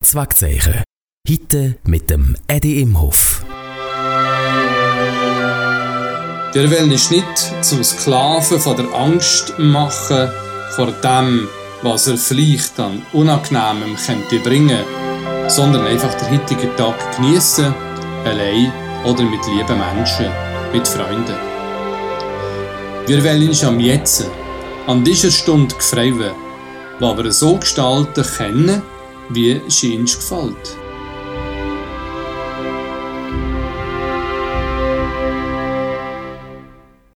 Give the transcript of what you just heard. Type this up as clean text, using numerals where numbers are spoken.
Zweckzeichen. Heute mit dem Edi Imhoff. Wir wollen uns nicht zum Sklaven von der Angst machen vor dem, was er vielleicht an Unangenehmem könnte bringen, sondern einfach den heutigen Tag geniessen, allein oder mit lieben Menschen, mit Freunden. Wir wollen uns am Jetzt, an dieser Stunde gefreuen, die wir so gestalten können, wie es uns gefällt.